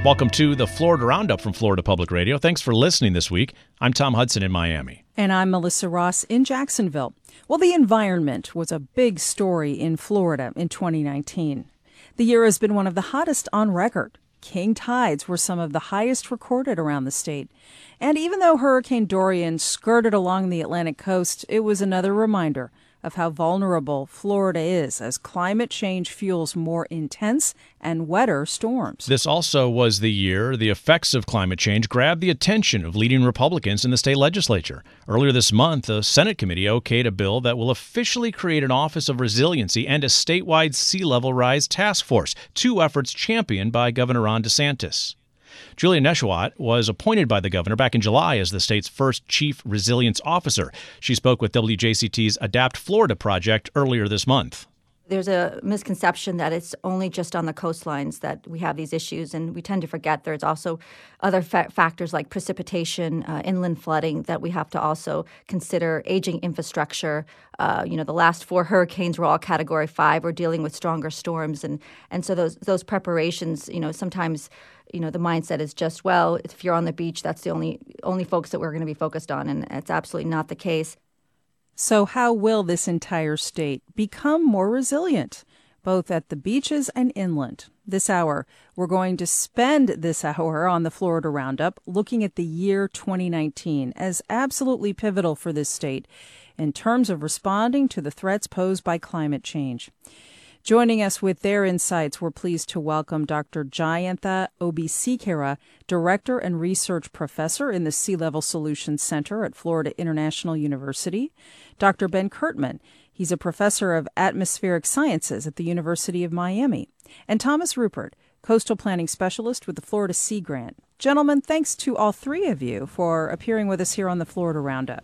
Welcome to the Florida Roundup from Florida Public Radio. Thanks for listening this week. I'm Tom Hudson in Miami. And I'm Melissa Ross in Jacksonville. Well, the environment was a big story in Florida in 2019. The year has been one of the hottest on record. King tides were some of the highest recorded around the state. And even though Hurricane Dorian skirted along the Atlantic coast, it was another reminder of how vulnerable Florida is as climate change fuels more intense and wetter storms. This also was the year the effects of climate change grabbed the attention of leading Republicans in the state legislature. Earlier this month, a Senate committee okayed a bill that will officially create an Office of Resiliency and a statewide sea level rise task force, two efforts championed by Governor Ron DeSantis. Julia Neschwat was appointed by the governor back in July as the state's first chief resilience officer. She spoke with WJCT's Adapt Florida project earlier this month. There's a misconception that it's only just on the coastlines that we have these issues, and we tend to forget there's also other factors like precipitation, inland flooding that we have to also consider, aging infrastructure. The last 4 hurricanes were all Category 5. We're dealing with stronger storms, and so those preparations, sometimes the mindset is just, well, if you're on the beach, that's the only folks that we're going to be focused on, and it's absolutely not the case. So how will this entire state become more resilient, both at the beaches and inland? This hour, we're going to spend this hour on the Florida Roundup looking at the year 2019 as absolutely pivotal for this state in terms of responding to the threats posed by climate change. Joining us with their insights, we're pleased to welcome Dr. Jayantha Obisekera, Director and Research Professor in the Sea Level Solutions Center at Florida International University, Dr. Ben Kirtman. He's a professor of atmospheric sciences at the University of Miami, and Thomas Rupert, Coastal Planning Specialist with the Florida Sea Grant. Gentlemen, thanks to all three of you for appearing with us here on the Florida Roundup.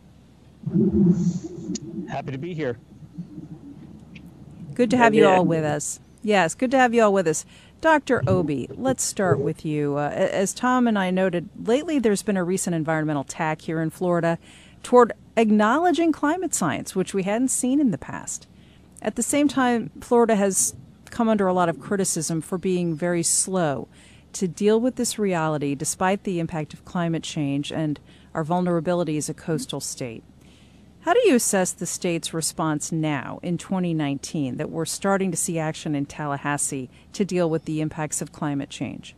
Happy to be here. Good to have you all with us. Yes, good to have you all with us. Dr. Obi, let's start with you. As Tom and I noted, lately there's been a recent environmental tack here in Florida toward acknowledging climate science, which we hadn't seen in the past. At the same time, Florida has come under a lot of criticism for being very slow to deal with this reality despite the impact of climate change and our vulnerability as a coastal state. How do you assess the state's response now in 2019 that we're starting to see action in Tallahassee to deal with the impacts of climate change?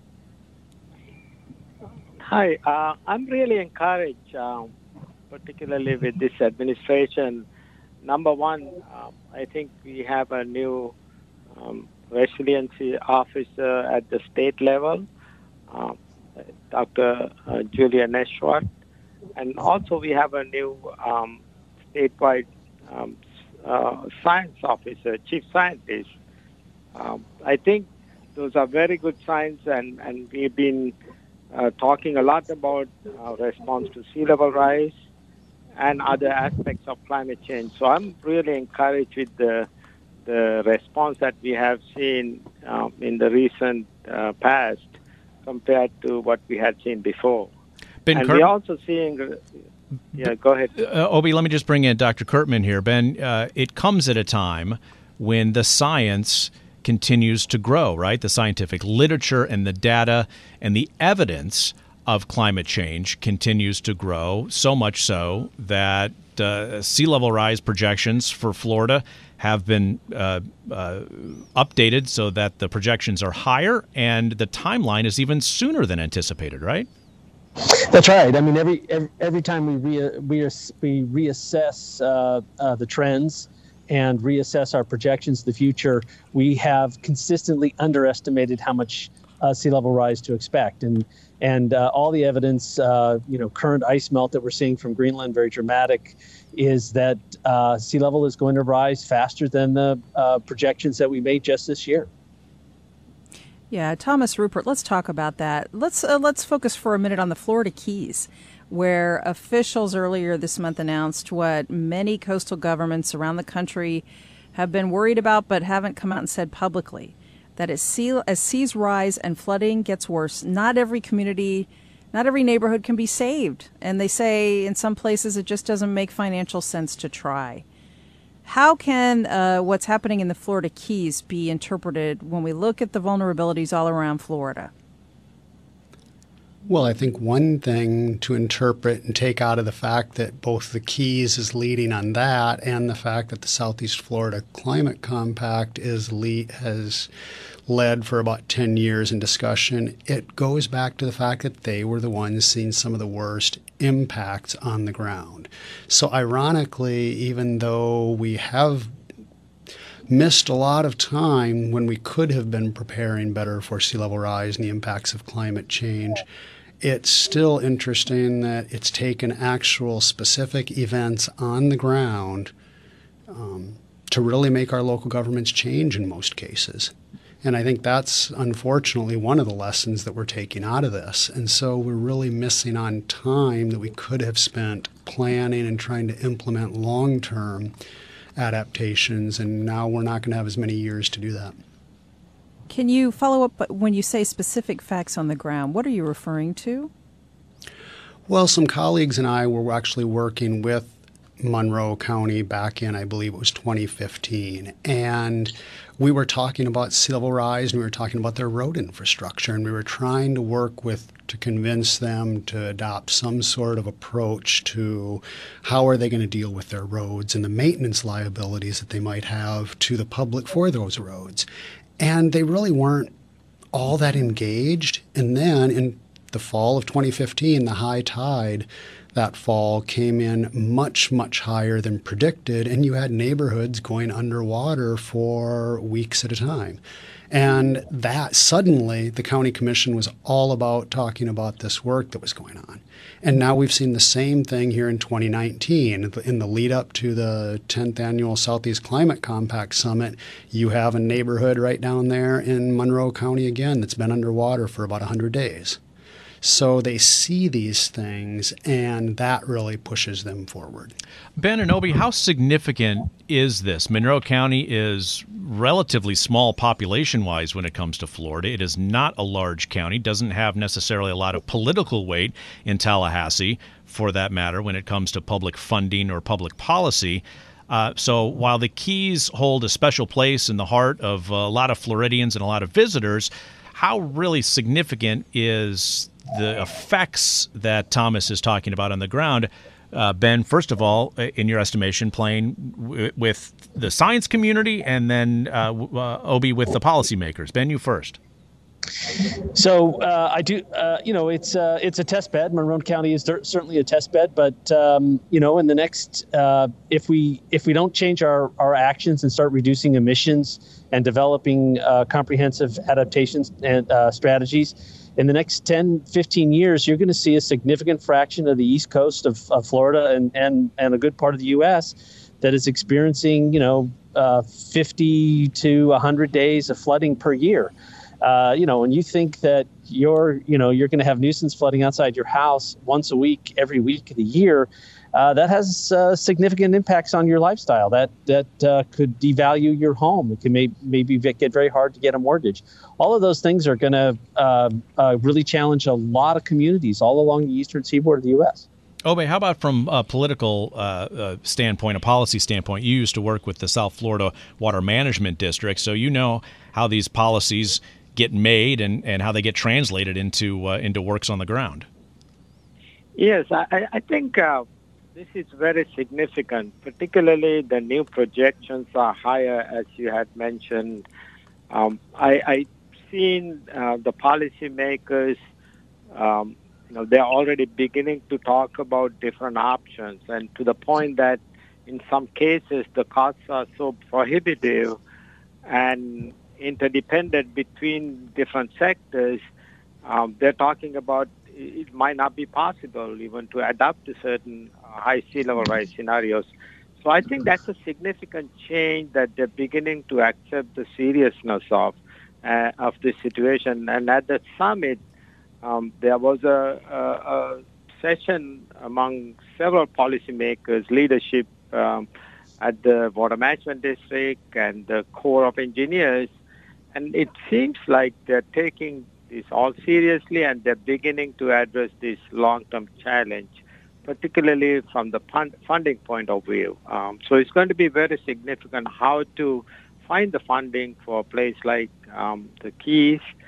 Hi, I'm really encouraged, particularly with this administration. Number one, I think we have a new resiliency officer at the state level, Dr. Julia Neschwat, and also we have a new statewide science officer, chief scientist. I think those are very good signs, and we've been talking a lot about response to sea level rise and other aspects of climate change. So I'm really encouraged with the response that we have seen in the recent past compared to what we had seen before. And we're also seeing... Yeah, go ahead. Obi, let me just bring in Dr. Kirtman here. Ben, it comes at a time when the science continues to grow, right? The scientific literature and the data and the evidence of climate change continues to grow, so much so that sea level rise projections for Florida have been updated so that the projections are higher and the timeline is even sooner than anticipated, right? That's right. I mean, every time we reassess the trends and reassess our projections of the future, we have consistently underestimated how much sea level rise to expect. And all the evidence, current ice melt that we're seeing from Greenland, very dramatic, is that sea level is going to rise faster than the projections that we made just this year. Yeah, Thomas Rupert, let's talk about that. Let's focus for a minute on the Florida Keys, where officials earlier this month announced what many coastal governments around the country have been worried about but haven't come out and said publicly, that as seas rise and flooding gets worse, not every community, not every neighborhood can be saved. And they say in some places it just doesn't make financial sense to try. How can what's happening in the Florida Keys be interpreted when we look at the vulnerabilities all around Florida? Well, I think one thing to interpret and take out of the fact that both the Keys is leading on that and the fact that the Southeast Florida Climate Compact has led for about 10 years in discussion, it goes back to the fact that they were the ones seeing some of the worst impacts on the ground. So ironically, even though we have missed a lot of time when we could have been preparing better for sea level rise and the impacts of climate change, it's still interesting that it's taken actual specific events on the ground to really make our local governments change in most cases. And I think that's unfortunately one of the lessons that we're taking out of this. And so we're really missing on time that we could have spent planning and trying to implement long-term adaptations, and now we're not going to have as many years to do that. Can you follow up when you say specific facts on the ground? What are you referring to? Well, some colleagues and I were actually working with Monroe County back in, I believe it was 2015, and we were talking about sea level rise, and we were talking about their road infrastructure, and we were trying to work to convince them to adopt some sort of approach to how are they going to deal with their roads and the maintenance liabilities that they might have to the public for those roads. And they really weren't all that engaged. And then in the fall of 2015, the high tide that fall came in much, much higher than predicted, and you had neighborhoods going underwater for weeks at a time. And that suddenly the county commission was all about talking about this work that was going on. And now we've seen the same thing here in 2019. In the lead up to the 10th annual Southeast Climate Compact Summit, you have a neighborhood right down there in Monroe County again that's been underwater for about 100 days. So they see these things, and that really pushes them forward. Ben and Obi, how significant is this? Monroe County is relatively small population-wise when it comes to Florida. It is not a large county, doesn't have necessarily a lot of political weight in Tallahassee, for that matter, when it comes to public funding or public policy. So while the Keys hold a special place in the heart of a lot of Floridians and a lot of visitors, how really significant is the effects that Thomas is talking about on the ground? Ben, first of all, in your estimation, playing with the science community, and then Obi with the policymakers. Ben, you first. So I do, it's a test bed. Monroe County is certainly a test bed, but in the next, if we don't change our actions and start reducing emissions and developing comprehensive adaptations and strategies, in the next 10, 15 years, you're going to see a significant fraction of the east coast of Florida and a good part of the U.S. that is experiencing, 50 to 100 days of flooding per year. And you think that you're going to have nuisance flooding outside your house once a week, every week of the year, that has significant impacts on your lifestyle. That could devalue your home. It can maybe get very hard to get a mortgage. All of those things are going to really challenge a lot of communities all along the eastern seaboard of the U.S. Obi, how about from a political standpoint, a policy standpoint? You used to work with the South Florida Water Management District, so you know how these policies get made and how they get translated into works on the ground. Yes, I think this is very significant, particularly the new projections are higher, as you had mentioned. I've seen the policymakers, they're already beginning to talk about different options, and to the point that in some cases the costs are so prohibitive and interdependent between different sectors, they're talking about it might not be possible even to adapt to certain high sea level rise scenarios. So I think that's a significant change that they're beginning to accept the seriousness of this situation. And at the summit, there was a session among several policymakers, leadership at the Water Management District and the Corps of Engineers, and it seems like they're taking this all seriously, and they're beginning to address this long-term challenge, particularly from the funding point of view. So it's going to be very significant how to find the funding for a place like the Keys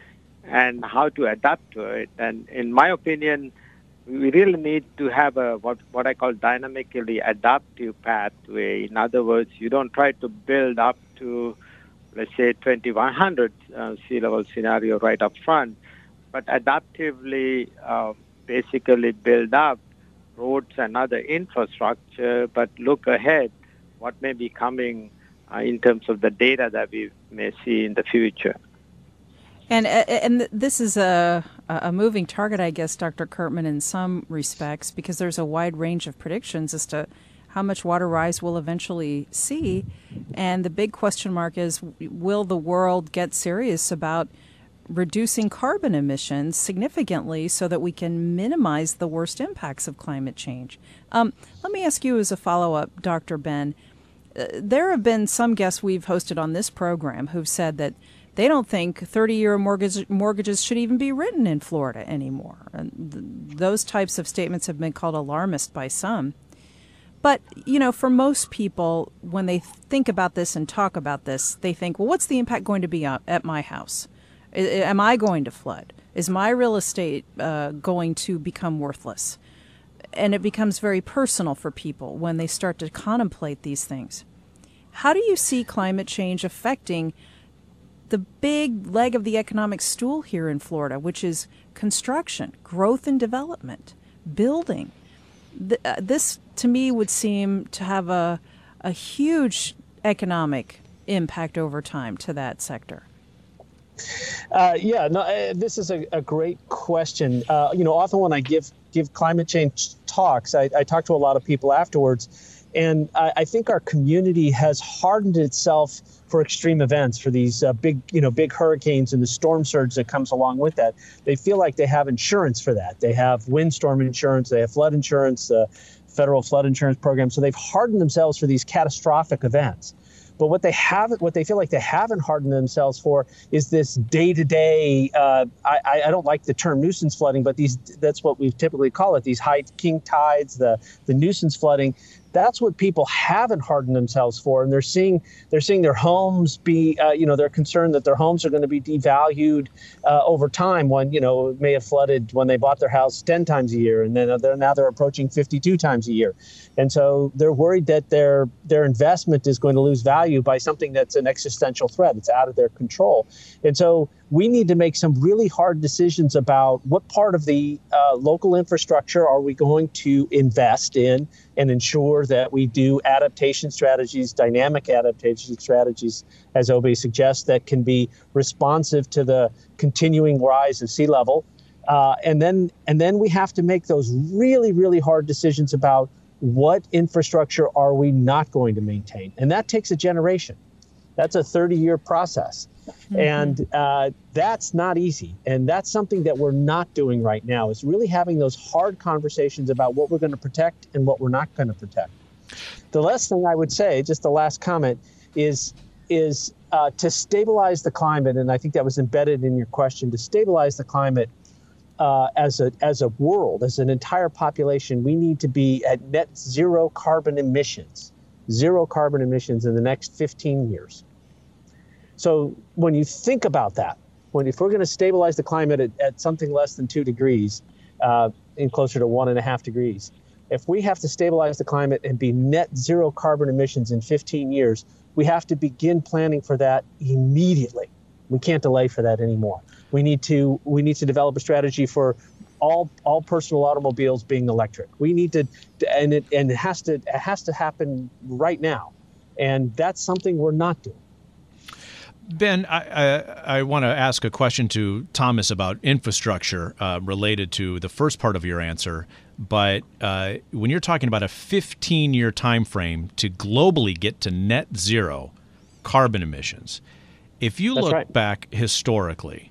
and how to adapt to it. And in my opinion, we really need to have a what I call dynamically adaptive pathway. In other words, you don't try to build up to, let's say, 2100 sea level scenario right up front, but adaptively basically build up roads and other infrastructure, but look ahead what may be coming in terms of the data that we may see in the future. And this is a moving target, I guess, Dr. Curtman, in some respects, because there's a wide range of predictions as to how much water rise we'll eventually see. And the big question mark is, will the world get serious about reducing carbon emissions significantly so that we can minimize the worst impacts of climate change? Let me ask you as a follow-up, Dr. Ben. There have been some guests we've hosted on this program who've said that they don't think 30-year mortgages should even be written in Florida anymore. And those types of statements have been called alarmist by some. But, you know, for most people, when they think about this and talk about this, they think, well, what's the impact going to be at my house? Am I going to flood? Is my real estate going to become worthless? And it becomes very personal for people when they start to contemplate these things. How do you see climate change affecting the big leg of the economic stool here in Florida, which is construction, growth and development, building? This, to me, would seem to have a huge economic impact over time to that sector. This is a great question. Often when I give climate change talks, I talk to a lot of people afterwards, and I think our community has hardened itself for extreme events, for these big hurricanes and the storm surge that comes along with that. They feel like they have insurance for that. They have windstorm insurance, they have flood insurance, federal flood insurance program. So they've hardened themselves for these catastrophic events. But what they feel like they haven't hardened themselves for is this day-to-day, I don't like the term nuisance flooding, but that's what we typically call it, these high king tides, the nuisance flooding. That's what people haven't hardened themselves for, and they're seeing their homes be, they're concerned that their homes are going to be devalued over time. When it may have flooded when they bought their house 10 times a year, and then now they're approaching 52 times a year, and so they're worried that their investment is going to lose value by something that's an existential threat. It's out of their control, and so we need to make some really hard decisions about what part of the local infrastructure are we going to invest in and ensure that we do adaptation strategies, dynamic adaptation strategies, as Obey suggests, that can be responsive to the continuing rise of sea level. And then we have to make those really, really hard decisions about what infrastructure are we not going to maintain. And that takes a generation. That's a 30-year process. Mm-hmm. And that's not easy. And that's something that we're not doing right now, is really having those hard conversations about what we're going to protect and what we're not going to protect. The last thing I would say, just the last comment, is to stabilize the climate, and I think that was embedded in your question, to stabilize the climate as a world, as an entire population, we need to be at net zero carbon emissions in the next 15 years. So when you think about that, if we're going to stabilize the climate at something less than 2 degrees, and closer to 1.5 degrees, if we have to stabilize the climate and be net zero carbon emissions in 15 years, we have to begin planning for that immediately. We can't delay for that anymore. We need to develop a strategy for all personal automobiles being electric. We need to, and it has to happen right now, and that's something we're not doing. Ben, I want to ask a question to Thomas about infrastructure related to the first part of your answer. But when you're talking about a 15-year time frame to globally get to net zero carbon emissions, if you look back historically,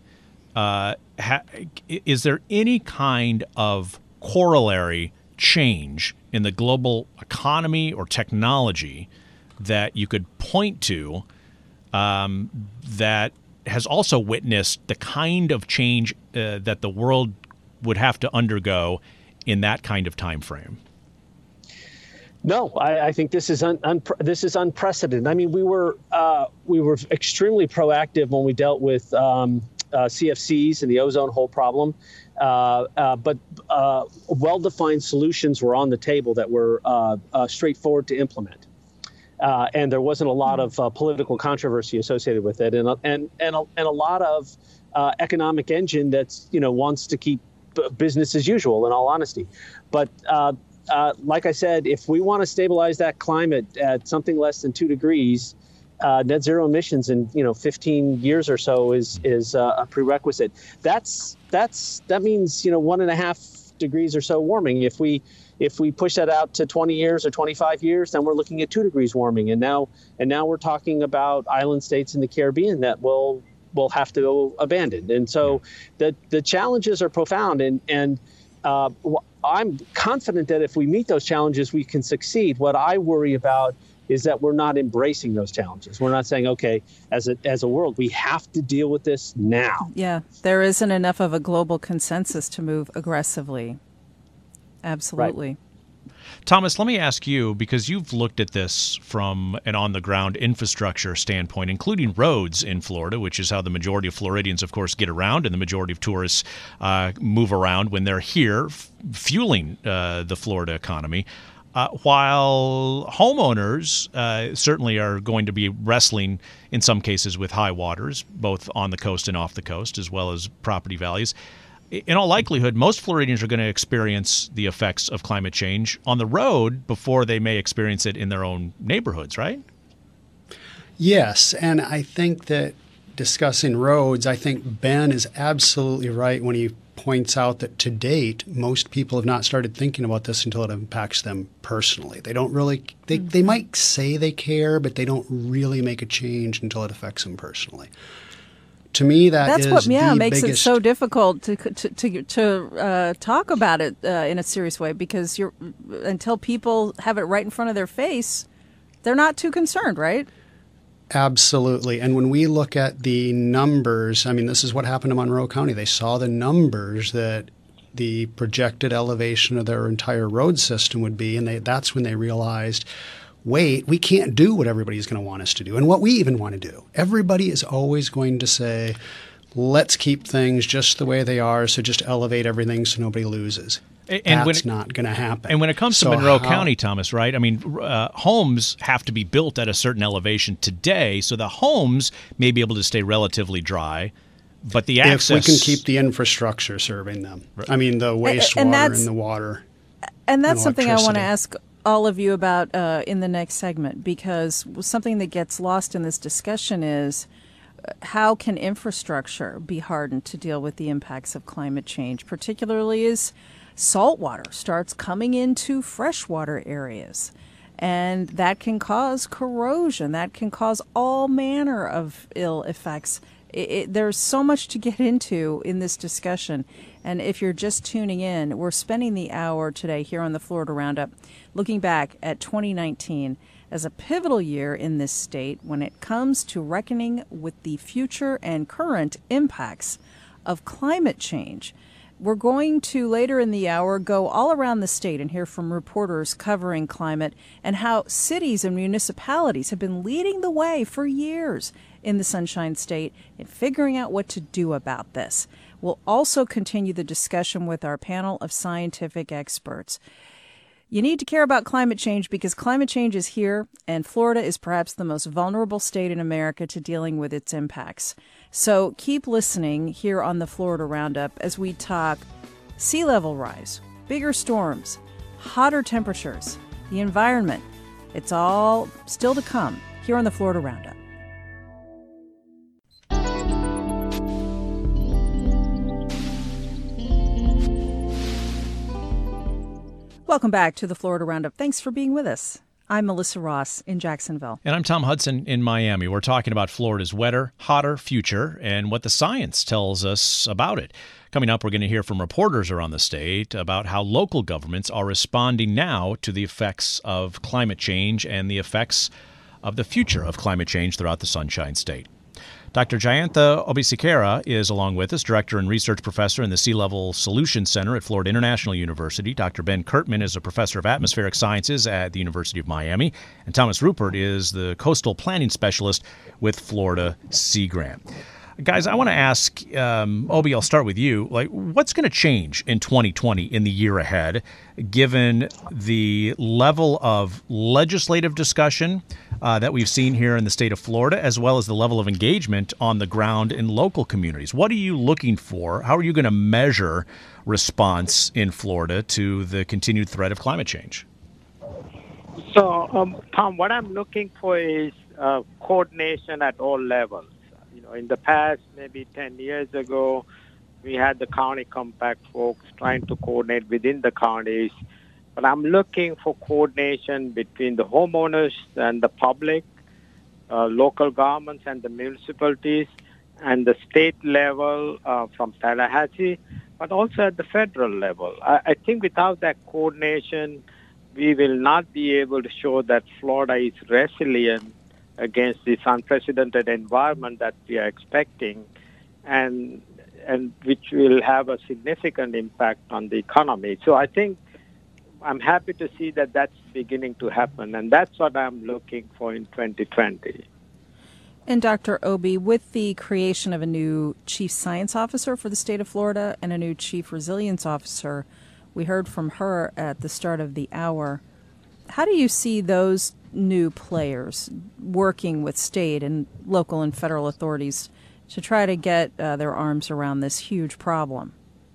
is there any kind of corollary change in the global economy or technology that you could point to that has also witnessed the kind of change that the world would have to undergo in that kind of time frame? No, I think this is unprecedented. I mean, we were extremely proactive when we dealt with CFCs and the ozone hole problem. But well-defined solutions were on the table that were straightforward to implement. And there wasn't a lot of political controversy associated with it, and a lot of economic engine that's wants to keep business as usual. In all honesty, but like I said, if we want to stabilize that climate at something less than 2 degrees, net zero emissions in 15 years or so is a prerequisite. That means 1.5 degrees or so warming. If we push that out to 20 years or 25 years, then we're looking at 2 degrees warming. And now we're talking about island states in the Caribbean that will have to abandon. And so the challenges are profound. And I'm confident that if we meet those challenges, we can succeed. What I worry about is that we're not embracing those challenges. We're not saying, okay, as a world, we have to deal with this now. Yeah, there isn't enough of a global consensus to move aggressively. Absolutely. Right. Thomas, let me ask you, because you've looked at this from an on-the-ground infrastructure standpoint, including roads in Florida, which is how the majority of Floridians, of course, get around, and the majority of tourists move around when they're here, fueling the Florida economy. While homeowners certainly are going to be wrestling, in some cases, with high waters, both on the coast and off the coast, as well as property values. In all likelihood, most Floridians are going to experience the effects of climate change on the road before they may experience it in their own neighborhoods, right? Yes, and I think that discussing roads, I think Ben is absolutely right when he points out that to date, most people have not started thinking about this until it impacts them personally. They don't really, they might say they care, but they don't really make a change until it affects them personally. To me, that's what makes biggest... it so difficult to talk about it in a serious way, because until people have it right in front of their face, they're not too concerned, right? Absolutely. And when we look at the numbers, I mean, this is what happened to Monroe County. They saw the numbers that the projected elevation of their entire road system would be, and that's when they realized, wait, we can't do what everybody's going to want us to do and what we even want to do. Everybody is always going to say, let's keep things just the way they are, so just elevate everything so nobody loses. And that's not going to happen. And when it comes to Monroe County, Thomas, right? I mean, homes have to be built at a certain elevation today, so the homes may be able to stay relatively dry, but the access... If we can keep the infrastructure serving them. Right. I mean, the wastewater and the water. And that's something I want to ask all of you about in the next segment, because something that gets lost in this discussion is how can infrastructure be hardened to deal with the impacts of climate change, particularly as salt water starts coming into freshwater areas. And that can cause corrosion. That can cause all manner of ill effects. There's so much to get into in this discussion. And if you're just tuning in, we're spending the hour today here on the Florida Roundup looking back at 2019 as a pivotal year in this state when it comes to reckoning with the future and current impacts of climate change. We're going to, later in the hour, go all around the state and hear from reporters covering climate and how cities and municipalities have been leading the way for years in the Sunshine State in figuring out what to do about this. We'll also continue the discussion with our panel of scientific experts. You need to care about climate change because climate change is here, and Florida is perhaps the most vulnerable state in America to dealing with its impacts. So keep listening here on the Florida Roundup as we talk sea level rise, bigger storms, hotter temperatures, the environment. It's all still to come here on the Florida Roundup. Welcome back to the Florida Roundup. Thanks for being with us. I'm Melissa Ross in Jacksonville. And I'm Tom Hudson in Miami. We're talking about Florida's wetter, hotter future and what the science tells us about it. Coming up, we're going to hear from reporters around the state about how local governments are responding now to the effects of climate change and the effects of the future of climate change throughout the Sunshine State. Dr. Jayantha Obesekera is along with us, director and research professor in the Sea Level Solutions Center at Florida International University. Dr. Ben Kirtman is a professor of atmospheric sciences at the University of Miami. And Thomas Rupert is the coastal planning specialist with Florida Sea Grant. Guys, I want to ask, Obi, I'll start with you. Like, what's going to change in 2020 in the year ahead, given the level of legislative discussion that we've seen here in the state of Florida, as well as the level of engagement on the ground in local communities? What are you looking for? How are you going to measure response in Florida to the continued threat of climate change? So, Tom, what I'm looking for is coordination at all levels. In the past, maybe 10 years ago, we had the county compact folks trying to coordinate within the counties. But I'm looking for coordination between the homeowners and the public, local governments and the municipalities, and the state level from Tallahassee, but also at the federal level. I think without that coordination, we will not be able to show that Florida is resilient against this unprecedented environment that we are expecting, and which will have a significant impact on the economy. So I think I'm happy to see that that's beginning to happen, and that's what I'm looking for in 2020. And Dr. Obi, with the creation of a new chief science officer for the state of Florida and a new chief resilience officer, we heard from her at the start of the hour. How do you see those new players working with state and local and federal authorities to try to get their arms around this huge problem?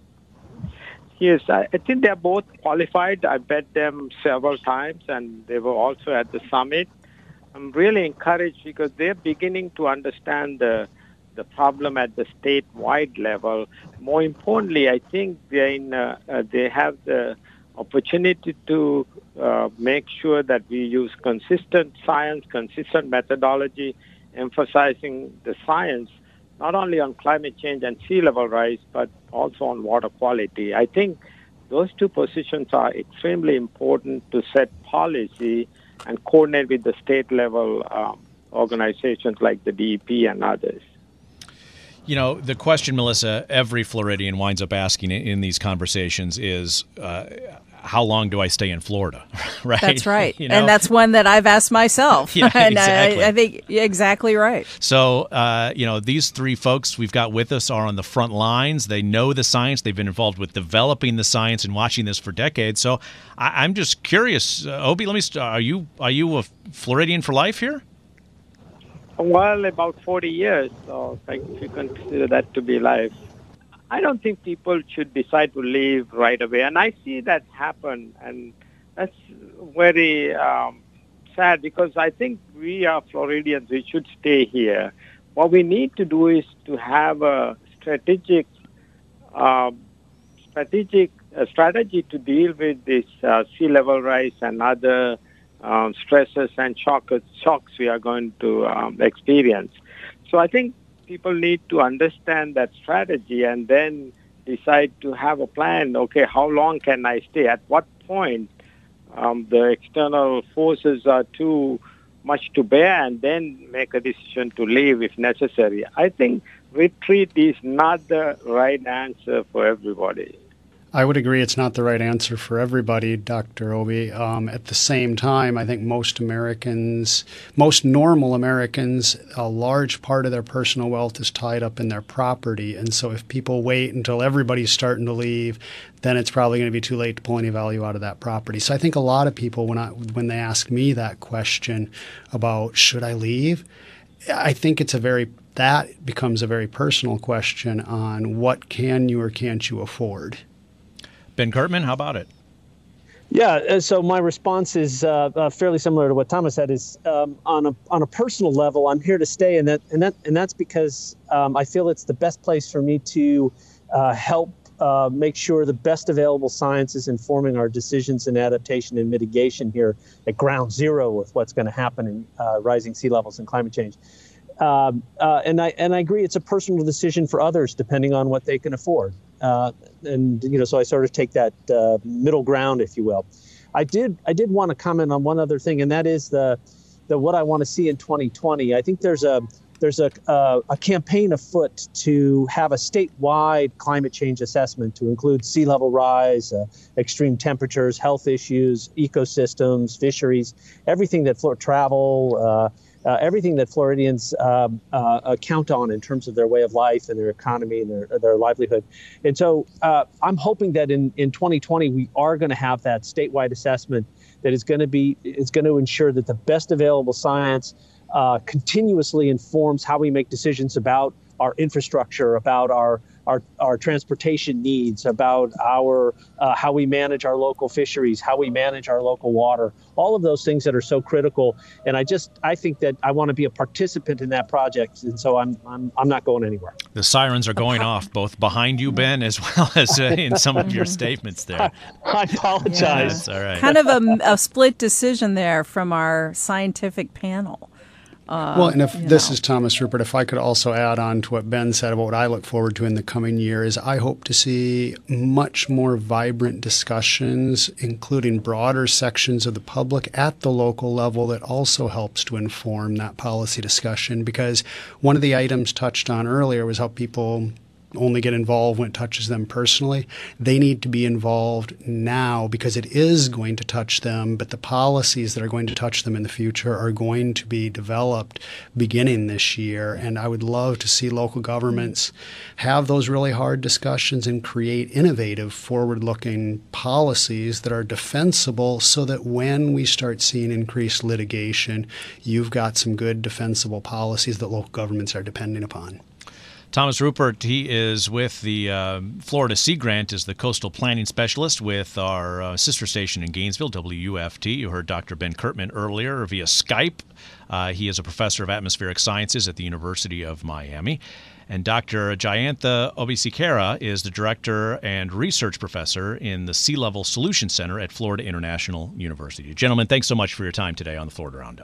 Yes, I think they're both qualified. I met them several times, and they were also at the summit. I'm really encouraged because they're beginning to understand the problem at the statewide level. More importantly, I think they have the opportunity to make sure that we use consistent science, consistent methodology, emphasizing the science, not only on climate change and sea level rise, but also on water quality. I think those two positions are extremely important to set policy and coordinate with the state level organizations like the DEP and others. You know, the question, Melissa, every Floridian winds up asking in these conversations is, how long do I stay in Florida? Right? That's right. And that's one that I've asked myself. Yeah, and exactly. I think you're exactly right. So, these three folks we've got with us are on the front lines. They know the science. They've been involved with developing the science and watching this for decades. So I'm just curious, Obi, let me start. Are you a Floridian for life here? Well, about 40 years, so if you consider that to be life. I don't think people should decide to leave right away, and I see that happen, and that's very sad because I think we are Floridians. We should stay here. What we need to do is to have a strategy to deal with this sea level rise and other stresses and shocks we are going to experience. So I think people need to understand that strategy and then decide to have a plan. Okay, how long can I stay? At what point the external forces are too much to bear, and then make a decision to leave if necessary. I think retreat is not the right answer for everybody. I would agree it's not the right answer for everybody, Dr. Obi. At the same time, I think most normal Americans, a large part of their personal wealth is tied up in their property. And so if people wait until everybody's starting to leave, then it's probably going to be too late to pull any value out of that property. So I think a lot of people, when they ask me that question about should I leave, I think that becomes a very personal question on what can you or can't you afford. Ben Cartman, how about it? Yeah, so my response is fairly similar to what Thomas said. Is on a personal level, I'm here to stay, and that's because I feel it's the best place for me to help make sure the best available science is informing our decisions in adaptation and mitigation here at ground zero with what's going to happen in rising sea levels and climate change. And I agree, it's a personal decision for others depending on what they can afford. So I sort of take that middle ground, if you will. I did want to comment on one other thing, and that is the what I want to see in 2020. I think there's a campaign afoot to have a statewide climate change assessment to include sea level rise, extreme temperatures, health issues, ecosystems, fisheries, everything that travel. everything that Floridians count on in terms of their way of life and their economy and their livelihood. And so I'm hoping that in 2020 we are going to have that statewide assessment that is going to ensure that the best available science continuously informs how we make decisions about our infrastructure, about our transportation needs, about our how we manage our local fisheries, how we manage our local water, all of those things that are so critical. And I think that I want to be a participant in that project, and so I'm not going anywhere. The sirens are going off both behind you, Ben, as well as in some of your statements there. I apologize. Yeah, that's all right. Kind of a split decision there from our scientific panel. Well, and if this is Thomas Rupert, if I could also add on to what Ben said about what I look forward to in the coming year is I hope to see much more vibrant discussions, including broader sections of the public at the local level that also helps to inform that policy discussion. Because one of the items touched on earlier was how people only get involved when it touches them personally. They need to be involved now because it is going to touch them, but the policies that are going to touch them in the future are going to be developed beginning this year. And I would love to see local governments have those really hard discussions and create innovative, forward-looking policies that are defensible so that when we start seeing increased litigation, you've got some good defensible policies that local governments are depending upon. Thomas Rupert, he is with the Florida Sea Grant as the coastal planning specialist with our sister station in Gainesville, WUFT. You heard Dr. Ben Kirtman earlier via Skype. He is a professor of atmospheric sciences at the University of Miami. And Dr. Jayantha Obisekera is the director and research professor in the Sea Level Solutions Center at Florida International University. Gentlemen, thanks so much for your time today on the Florida Roundup.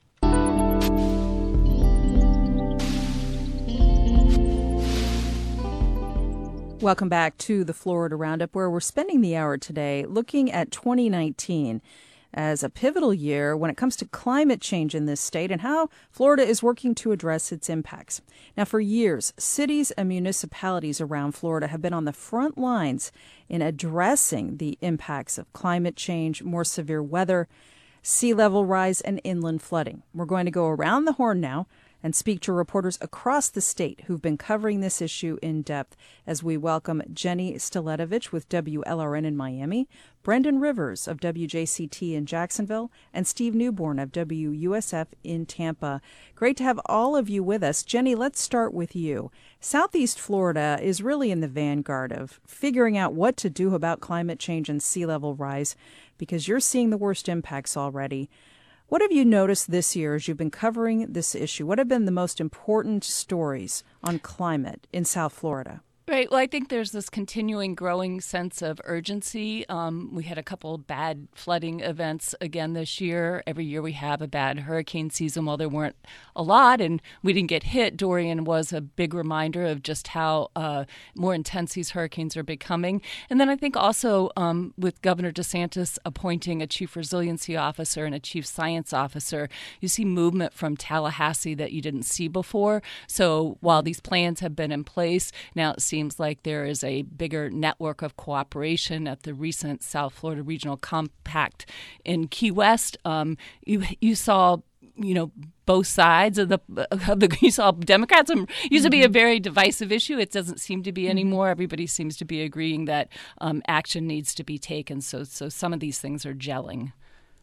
Welcome back to the Florida Roundup, where we're spending the hour today looking at 2019 as a pivotal year when it comes to climate change in this state and how Florida is working to address its impacts. Now, for years, cities and municipalities around Florida have been on the front lines in addressing the impacts of climate change, more severe weather, sea level rise, and inland flooding. We're going to go around the horn now and speak to reporters across the state who've been covering this issue in depth as we welcome Jenny Staletovich with WLRN in Miami, Brendan Rivers of WJCT in Jacksonville, and Steve Newborn of WUSF in Tampa. Great to have all of you with us. Jenny, let's start with you. Southeast Florida is really in the vanguard of figuring out what to do about climate change and sea level rise because you're seeing the worst impacts already. What have you noticed this year as you've been covering this issue? What have been the most important stories on climate in South Florida? Right. Well, I think there's this continuing growing sense of urgency. We had a couple bad flooding events again this year. Every year we have a bad hurricane season. While there weren't a lot and we didn't get hit, Dorian was a big reminder of just how more intense these hurricanes are becoming. And then I think also with Governor DeSantis appointing a chief resiliency officer and a chief science officer, you see movement from Tallahassee that you didn't see before. So while these plans have been in place, now it seems like there is a bigger network of cooperation at the recent South Florida Regional Compact in Key West. You saw, both sides of the you saw Democrats. Used to be a very divisive issue. It doesn't seem to be anymore. Everybody seems to be agreeing that action needs to be taken. So some of these things are gelling.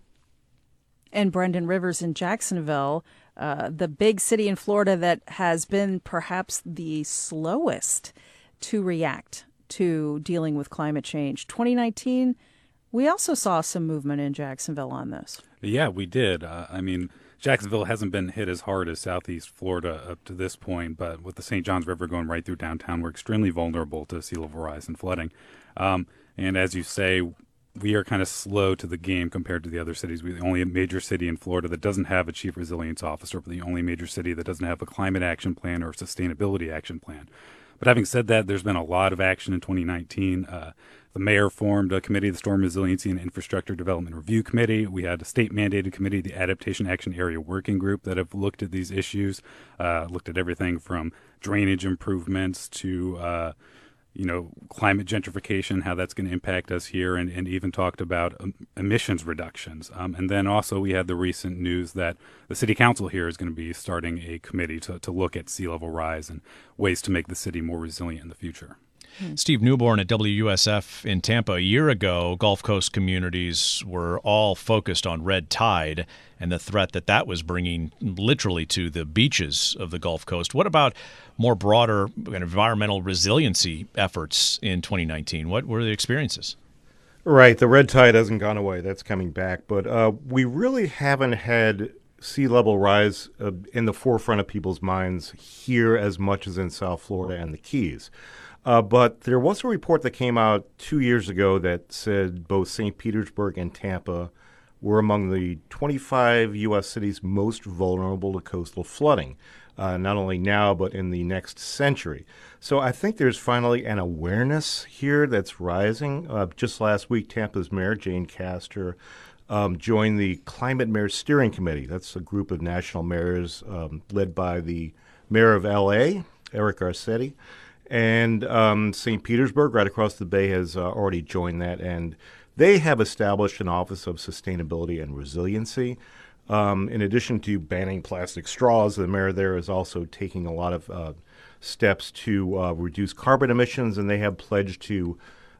And Brendan Rivers in Jacksonville, the big city in Florida that has been perhaps the slowest to react to dealing with climate change. 2019, we also saw some movement in Jacksonville on this. Yeah, we did. Jacksonville hasn't been hit as hard as Southeast Florida up to this point, but with the St. Johns River going right through downtown, we're extremely vulnerable to sea level rise and flooding. And as you say, we are kind of slow to the game compared to the other cities. We're the only major city in Florida that doesn't have a chief resilience officer, but the only major city that doesn't have a climate action plan or a sustainability action plan. But having said that, there's been a lot of action in 2019. The mayor formed a committee, the Storm Resiliency and Infrastructure Development Review Committee. We had a state-mandated committee, the Adaptation Action Area Working Group, that have looked at these issues, looked at everything from drainage improvements to climate gentrification, how that's going to impact us here, and even talked about emissions reductions. And then also we had the recent news that the city council here is going to be starting a committee to look at sea level rise and ways to make the city more resilient in the future. Steve Newborn at WUSF in Tampa. A year ago, Gulf Coast communities were all focused on red tide and the threat that was bringing literally to the beaches of the Gulf Coast. What about more broader environmental resiliency efforts in 2019? What were the experiences? Right. The red tide hasn't gone away. That's coming back. But we really haven't had sea level rise in the forefront of people's minds here as much as in South Florida and the Keys. But there was a report that came out 2 years ago that said both St. Petersburg and Tampa were among the 25 U.S. cities most vulnerable to coastal flooding, not only now but in the next century. So I think there's finally an awareness here that's rising. Just last week, Tampa's mayor, Jane Castor, joined the Climate Mayor Steering Committee. That's a group of national mayors led by the mayor of L.A., Eric Garcetti. And St. Petersburg, right across the bay, has already joined that, and they have established an Office of Sustainability and Resiliency. In addition to banning plastic straws, the mayor there is also taking a lot of steps to reduce carbon emissions, and they have pledged to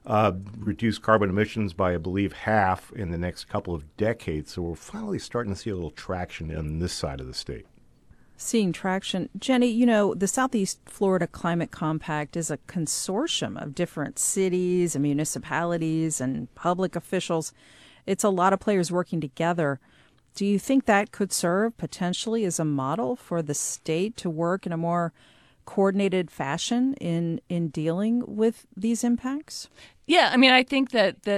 reduce carbon emissions by, I believe, half in the next couple of decades. So we're finally starting to see a little traction on this side of the state. Seeing traction. Jenny, the Southeast Florida Climate Compact is a consortium of different cities and municipalities and public officials. It's a lot of players working together. Do you think that could serve potentially as a model for the state to work in a more coordinated fashion in dealing with these impacts? Yeah, I mean, I think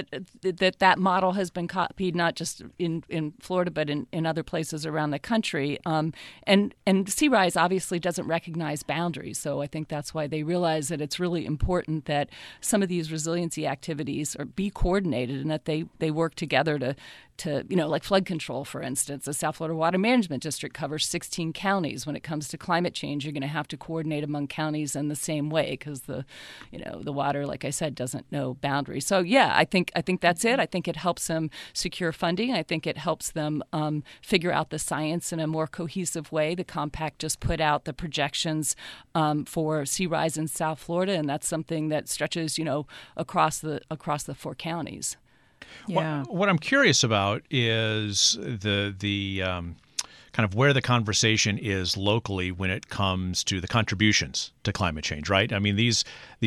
that model has been copied not just in Florida but in other places around the country. And sea rise obviously doesn't recognize boundaries, so I think that's why they realize that it's really important that some of these resiliency activities be coordinated and that they work together to like flood control, for instance. The South Florida Water Management District covers 16 counties. When it comes to climate change, you're going to have to coordinate among counties in the same way because the water, like I said, doesn't know boundaries. So yeah, I think that's it. I think it helps them secure funding. I think it helps them figure out the science in a more cohesive way. The compact just put out the projections for sea rise in South Florida, and that's something that stretches across the 4 counties. Yeah. What I'm curious about is the kind of where the conversation is locally when it comes to the contributions to climate change, right? I mean, these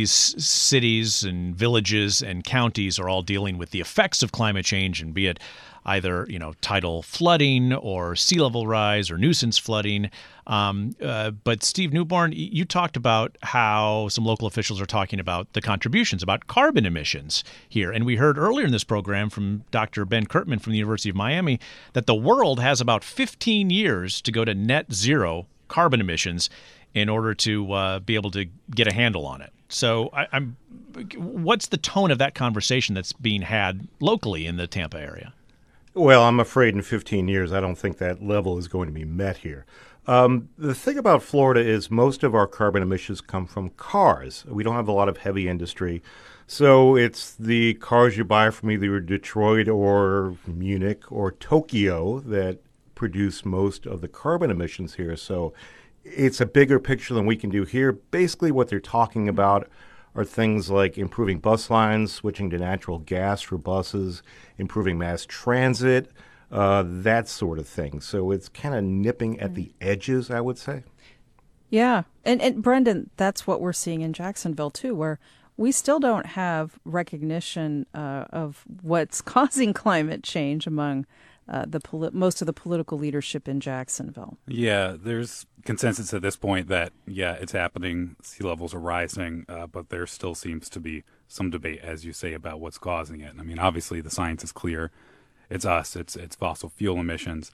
cities and villages and counties are all dealing with the effects of climate change, and be it either tidal flooding or sea level rise or nuisance flooding. But Steve Newborn, you talked about how some local officials are talking about the contributions, about carbon emissions here. And we heard earlier in this program from Dr. Ben Kirtman from the University of Miami that the world has about 15 years to go to net zero carbon emissions in order to be able to get a handle on it. So what's the tone of that conversation that's being had locally in the Tampa area? Well, I'm afraid in 15 years, I don't think that level is going to be met here. The thing about Florida is most of our carbon emissions come from cars. We don't have a lot of heavy industry. So it's the cars you buy from either Detroit or Munich or Tokyo that produce most of the carbon emissions here. So it's a bigger picture than we can do here. Basically, what they're talking about are things like improving bus lines, switching to natural gas for buses, improving mass transit, that sort of thing. So it's kind of nipping at the edges, I would say. Yeah. And Brendan, that's what we're seeing in Jacksonville, too, where we still don't have recognition of what's causing climate change among most of the political leadership in Jacksonville. Yeah, there's consensus at this point that, it's happening. Sea levels are rising, but there still seems to be some debate, as you say, about what's causing it. I mean, obviously the science is clear. It's us. It's fossil fuel emissions.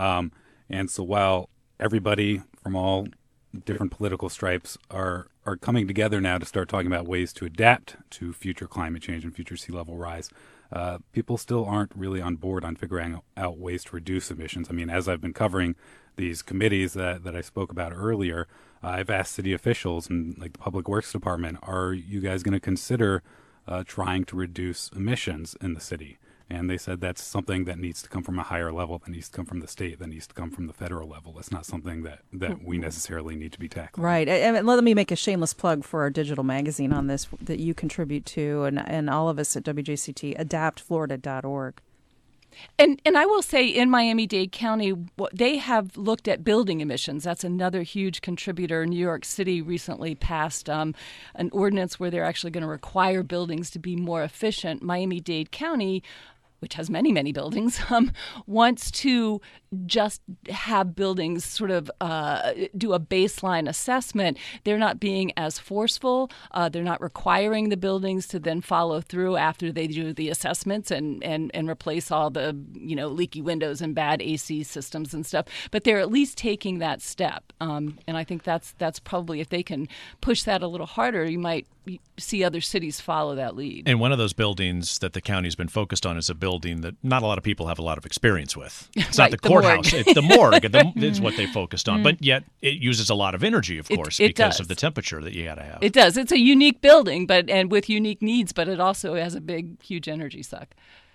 And so while everybody from all different political stripes are coming together now to start talking about ways to adapt to future climate change and future sea level rise, people still aren't really on board on figuring out ways to reduce emissions. I mean, as I've been covering these committees that I spoke about earlier, I've asked city officials and like the Public Works Department, are you guys going to consider trying to reduce emissions in the city? And they said that's something that needs to come from a higher level, that needs to come from the state, that needs to come from the federal level. It's not something that we necessarily need to be tackling. Right. And let me make a shameless plug for our digital magazine on this that you contribute to, and all of us at WJCT, adaptflorida.org. And I will say in Miami-Dade County, they have looked at building emissions. That's another huge contributor. New York City recently passed an ordinance where they're actually going to require buildings to be more efficient. Miami-Dade County, which has many, many buildings, wants to just have buildings sort of do a baseline assessment. They're not being as forceful. They're not requiring the buildings to then follow through after they do the assessments and replace all the leaky windows and bad AC systems and stuff. But they're at least taking that step. And I think that's probably, if they can push that a little harder, you might see other cities follow that lead. And one of those buildings that the county's been focused on is a building that not a lot of people have a lot of experience with. It's right, not the courthouse. It's the morgue. It's what they focused on. But yet it uses a lot of energy, of course, because of the temperature that you got to have. It does. It's a unique building, and with unique needs, but it also has a big, huge energy suck.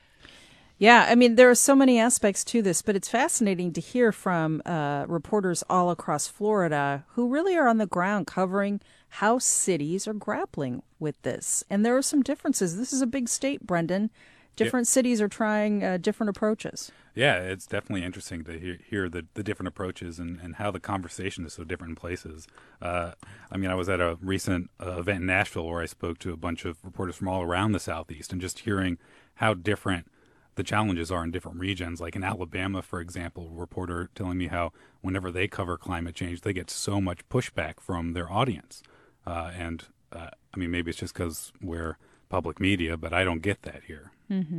Yeah, I mean, there are so many aspects to this, but it's fascinating to hear from reporters all across Florida who really are on the ground covering how cities are grappling with this. And there are some differences. This is a big state, Brendan. Different cities are trying different approaches. Yeah, it's definitely interesting to hear the different approaches and how the conversation is so different in places. I mean, I was at a recent event in Nashville where I spoke to a bunch of reporters from all around the Southeast, and just hearing how different the challenges are in different regions. Like in Alabama, for example, a reporter telling me how whenever they cover climate change, they get so much pushback from their audience. I mean, maybe it's just because we're public media, but I don't get that here. Mm-hmm.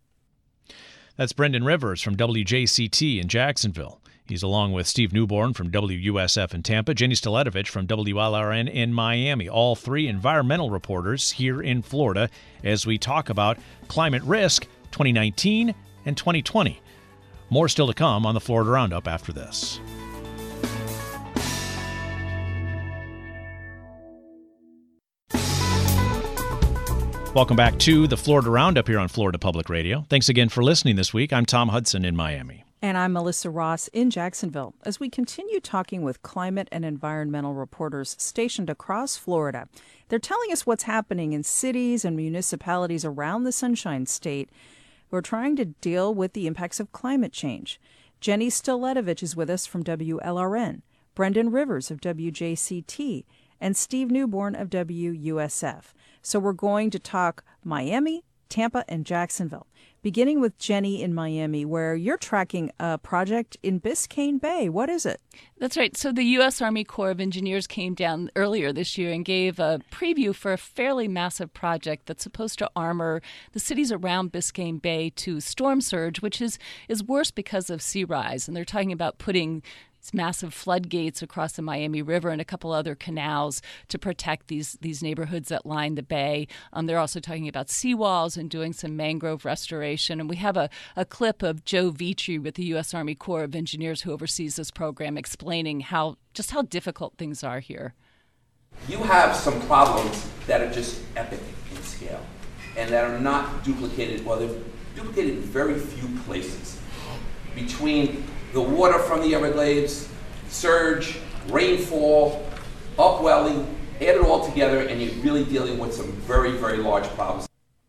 That's Brendan Rivers from WJCT in Jacksonville. He's along with Steve Newborn from WUSF in Tampa, Jenny Staletovich from WLRN in Miami, all three environmental reporters here in Florida as we talk about climate risk 2019 and 2020. More still to come on the Florida Roundup after this. Welcome back to the Florida Roundup here on Florida Public Radio. Thanks again for listening this week. I'm Tom Hudson in Miami. And I'm Melissa Ross in Jacksonville as we continue talking with climate and environmental reporters stationed across Florida. They're telling us what's happening in cities and municipalities around the Sunshine State who are trying to deal with the impacts of climate change. Jenny Staletovich is with us from WLRN, Brendan Rivers of WJCT, and Steve Newborn of WUSF. So we're going to talk Miami, Tampa, and Jacksonville, beginning with Jenny in Miami, where you're tracking a project in Biscayne Bay. What is it? That's right. So the U.S. Army Corps of Engineers came down earlier this year and gave a preview for a fairly massive project that's supposed to armor the cities around Biscayne Bay to storm surge, which is worse because of sea rise. And they're talking about putting massive floodgates across the Miami River and a couple other canals to protect these neighborhoods that line the bay. They're also talking about seawalls and doing some mangrove restoration. And we have a clip of Joe Vitri with the U.S. Army Corps of Engineers who oversees this program explaining how difficult things are here. You have some problems that are just epic in scale and that are not duplicated. Well, they're duplicated in very few places. Between the water from the Everglades, surge, rainfall, upwelling, add it all together, and you're really dealing with some very, very large problems.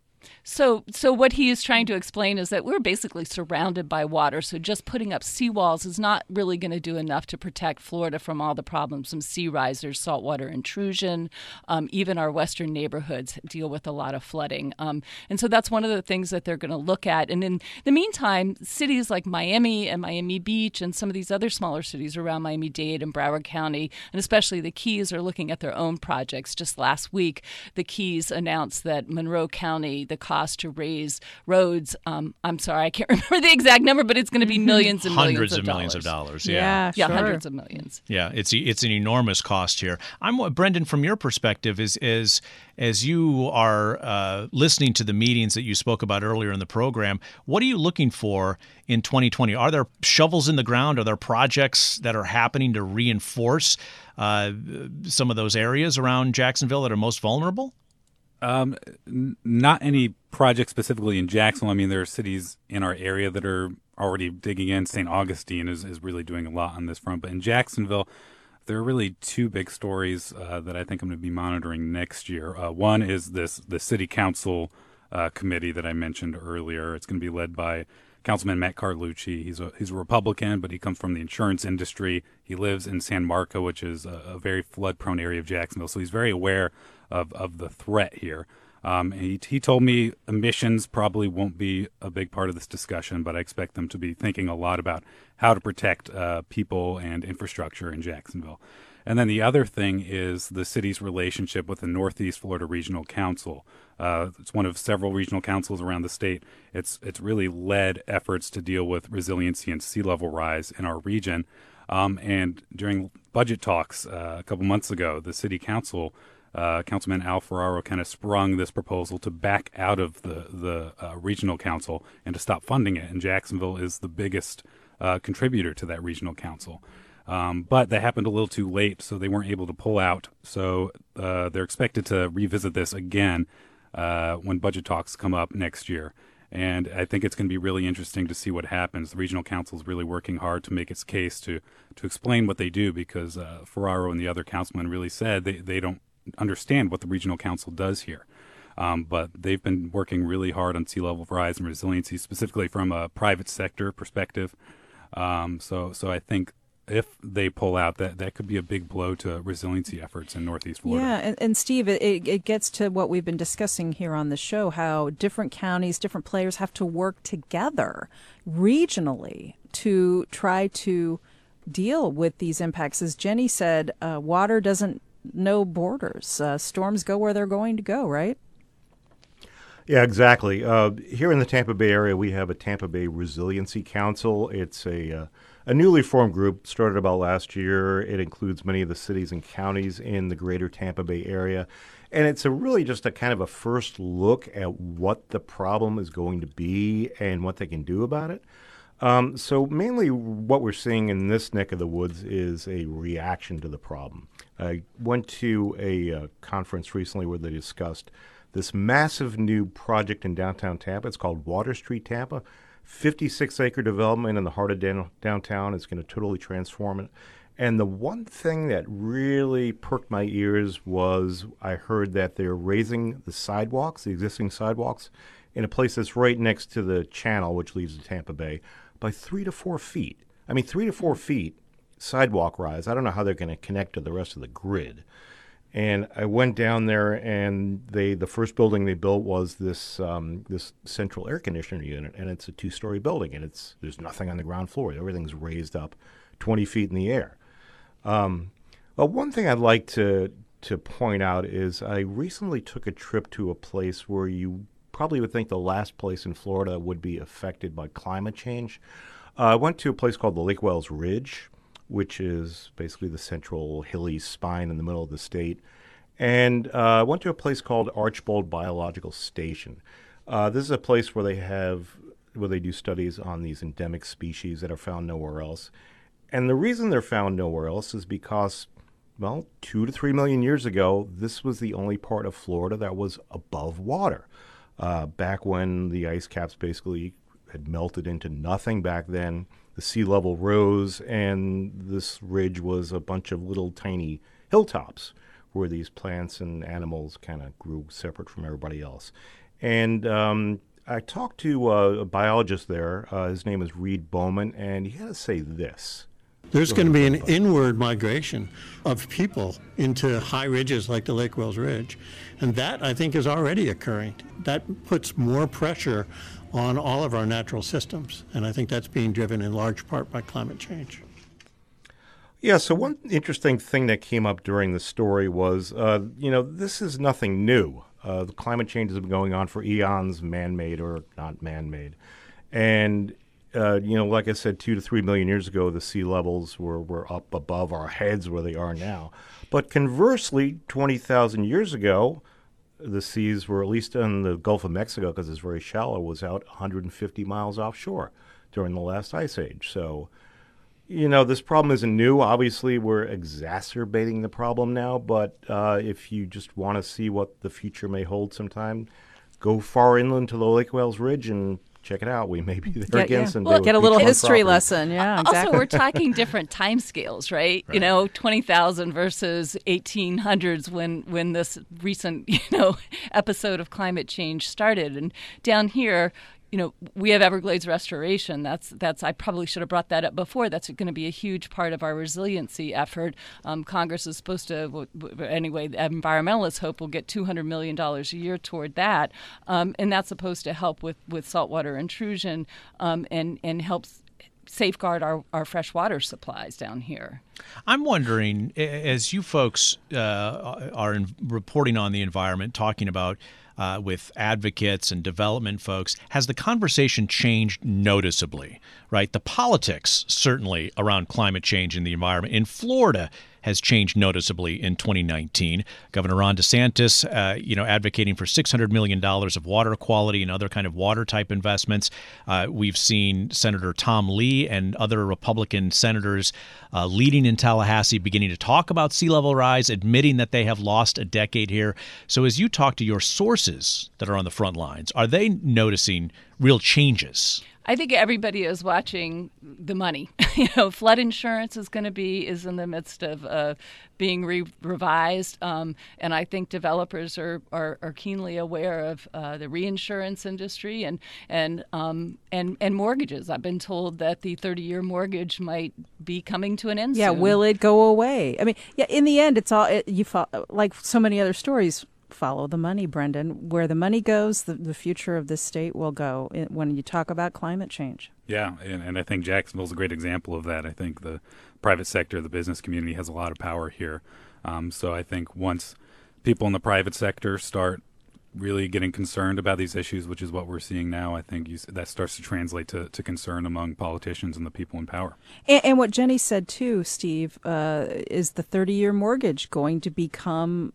So what he is trying to explain is that we're basically surrounded by water, so just putting up seawalls is not really going to do enough to protect Florida from all the problems from sea rise. There's saltwater intrusion. Even our western neighborhoods deal with a lot of flooding. And so that's one of the things that they're going to look at. And in the meantime, cities like Miami and Miami Beach and some of these other smaller cities around Miami-Dade and Broward County, and especially the Keys, are looking at their own projects. Just last week, the Keys announced that Monroe County, the cost cost to raise roads. I'm sorry, I can't remember the exact number, but it's going to be millions and hundreds millions of millions of dollars. Yeah, yeah, sure. hundreds of millions. Yeah, it's an enormous cost here. Brendan, from your perspective, as you are listening to the meetings that you spoke about earlier in the program, what are you looking for in 2020? Are there shovels in the ground? Are there projects that are happening to reinforce some of those areas around Jacksonville that are most vulnerable? Not any project specifically in Jacksonville. I mean, there are cities in our area that are already digging in. St. Augustine is really doing a lot on this front. But in Jacksonville, there are really two big stories that I think I'm going to be monitoring next year. One is the city council committee that I mentioned earlier. It's going to be led by Councilman Matt Carlucci. He's a Republican, but he comes from the insurance industry. He lives in San Marco, which is a very flood-prone area of Jacksonville. So he's very aware of the threat here. He told me emissions probably won't be a big part of this discussion, but I expect them to be thinking a lot about how to protect people and infrastructure in Jacksonville. And then the other thing is the city's relationship with the Northeast Florida Regional Council. It's one of several regional councils around the state. It's really led efforts to deal with resiliency and sea level rise in our region. And during budget talks a couple months ago, the city council, Councilman Al Ferraro, kind of sprung this proposal to back out of the regional council and to stop funding it. And Jacksonville is the biggest contributor to that regional council. But that happened a little too late, so they weren't able to pull out. So they're expected to revisit this again when budget talks come up next year. And I think it's going to be really interesting to see what happens. The regional council is really working hard to make its case to explain what they do, because Ferraro and the other councilmen really said they don't understand what the regional council does here. But they've been working really hard on sea level rise and resiliency, specifically from a private sector perspective. So I think if they pull out, that could be a big blow to resiliency efforts in Northeast Florida. Yeah, and Steve, it gets to what we've been discussing here on the show, how different counties, different players have to work together regionally to try to deal with these impacts. As Jenny said, water doesn't know borders. Storms go where they're going to go, right? Yeah, exactly. Here in the Tampa Bay area, we have a Tampa Bay Resiliency Council. It's a newly formed group, started about last year. It includes many of the cities and counties in the greater Tampa Bay area. And it's really just a kind of a first look at what the problem is going to be and what they can do about it. So mainly what we're seeing in this neck of the woods is a reaction to the problem. I went to a conference recently where they discussed this massive new project in downtown Tampa. It's called Water Street Tampa. 56-acre development in the heart of downtown. Is going to totally transform it. And the one thing that really perked my ears was I heard that they're raising the sidewalks, the existing sidewalks, in a place that's right next to the channel, which leads to Tampa Bay, by 3 to 4 feet. I mean, 3 to 4 feet sidewalk rise. I don't know how they're going to connect to the rest of the grid. And I went down there, and the first building they built was this central air conditioner unit, and it's a 2-story building, and there's nothing on the ground floor. Everything's raised up 20 feet in the air. Well, one thing I'd like to point out is I recently took a trip to a place where you probably would think the last place in Florida would be affected by climate change. I went to a place called the Lake Wales Ridge, which is basically the central hilly spine in the middle of the state. And I went to a place called Archbold Biological Station. This is a place where they do studies on these endemic species that are found nowhere else. And the reason they're found nowhere else is because, well, 2 to 3 million years ago, this was the only part of Florida that was above water. Back when the ice caps basically had melted into nothing back then, the sea level rose, and this ridge was a bunch of little tiny hilltops where these plants and animals kind of grew separate from everybody else. And I talked to a biologist there. His name is Reed Bowman, and he had to say this. There's going to be an inward migration of people into high ridges like the Lake Wales Ridge, and that, I think, is already occurring. That puts more pressure on all of our natural systems, and I think that's being driven in large part by climate change. Yeah, so one interesting thing that came up during the story was, this is nothing new. The climate change has been going on for eons, man-made or not man-made. And, like I said, 2 to 3 million years ago, the sea levels were up above our heads where they are now. But conversely, 20,000 years ago, the seas were, at least in the Gulf of Mexico, because it's very shallow, was out 150 miles offshore during the last ice age. So, this problem isn't new. Obviously, we're exacerbating the problem now. But if you just want to see what the future may hold sometime, go far inland to the Lake Wales Ridge and check it out. We may be there again someday. Get a little history lesson. Yeah, exactly. Also, we're talking different time scales, right? 20,000 versus 1800s when this recent, episode of climate change started. And down here, we have Everglades restoration. That's. I probably should have brought that up before. That's going to be a huge part of our resiliency effort. Congress is supposed to, anyway, the environmentalists hope we'll get $200 million a year toward that, and that's supposed to help with saltwater intrusion and helps safeguard our freshwater supplies down here. I'm wondering, as you folks are reporting on the environment, talking about with advocates and development folks, has the conversation changed noticeably, right? The politics, certainly, around climate change and the environment in Florida has changed noticeably in 2019. Governor Ron DeSantis, advocating for $600 million of water quality and other kind of water-type investments. We've seen Senator Tom Lee and other Republican senators leading in Tallahassee, beginning to talk about sea level rise, admitting that they have lost a decade here. So as you talk to your sources that are on the front lines, are they noticing real changes? I think everybody is watching the money. Flood insurance is in the midst of being revised, and I think developers are keenly aware of the reinsurance industry and mortgages. I've been told that the 30-year mortgage might be coming to an end soon. Yeah, will it go away? I mean, in the end, it's all like so many other stories. Follow the money, Brendan. Where the money goes, the future of this state will go when you talk about climate change. Yeah, and I think Jacksonville's a great example of that. I think the private sector, the business community has a lot of power here. So I think once people in the private sector start really getting concerned about these issues, which is what we're seeing now, I think that starts to translate to concern among politicians and the people in power. And what Jenny said, too, Steve, is the 30-year mortgage going to become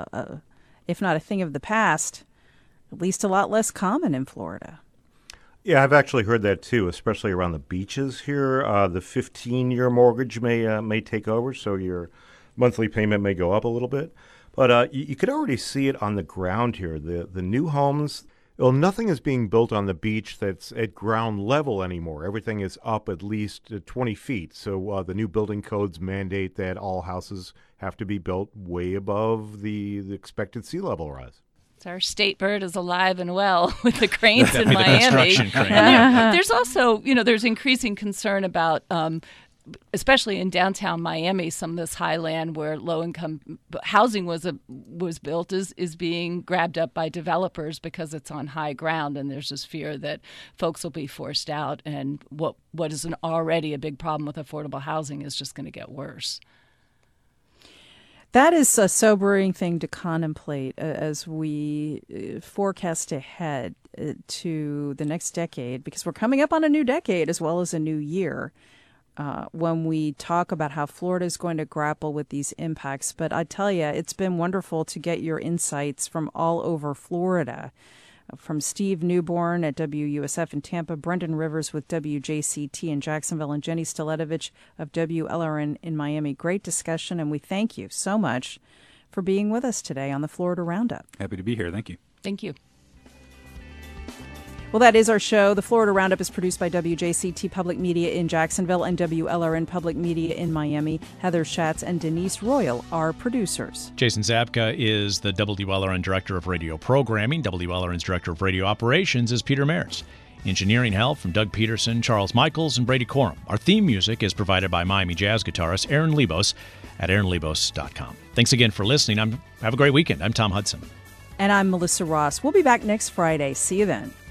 if not a thing of the past, at least a lot less common in Florida. Yeah, I've actually heard that too, especially around the beaches here. The 15-year mortgage may take over, so your monthly payment may go up a little bit. But you could already see it on the ground here. The new homes, nothing is being built on the beach that's at ground level anymore. Everything is up at least 20 feet. So the new building codes mandate that all houses have to be built way above the expected sea level rise. So our state bird is alive and well with the cranes in Miami. Construction crane. There's also, there's increasing concern about, especially in downtown Miami, some of this highland where low-income housing was built is being grabbed up by developers because it's on high ground, and there's this fear that folks will be forced out, and what is already a big problem with affordable housing is just going to get worse. That is a sobering thing to contemplate as we forecast ahead to the next decade, because we're coming up on a new decade as well as a new year when we talk about how Florida is going to grapple with these impacts. But I tell you, it's been wonderful to get your insights from all over Florida. From Steve Newborn at WUSF in Tampa, Brendan Rivers with WJCT in Jacksonville, and Jenny Staletovich of WLRN in Miami. Great discussion, and we thank you so much for being with us today on the Florida Roundup. Happy to be here. Thank you. Thank you. Well, that is our show. The Florida Roundup is produced by WJCT Public Media in Jacksonville and WLRN Public Media in Miami. Heather Schatz and Denise Royal are producers. Jason Zabka is the WLRN Director of Radio Programming. WLRN's Director of Radio Operations is Peter Mares. Engineering help from Doug Peterson, Charles Michaels, and Brady Corum. Our theme music is provided by Miami jazz guitarist Aaron Lebos at aaronlebos.com. Thanks again for listening. Have a great weekend. I'm Tom Hudson. And I'm Melissa Ross. We'll be back next Friday. See you then.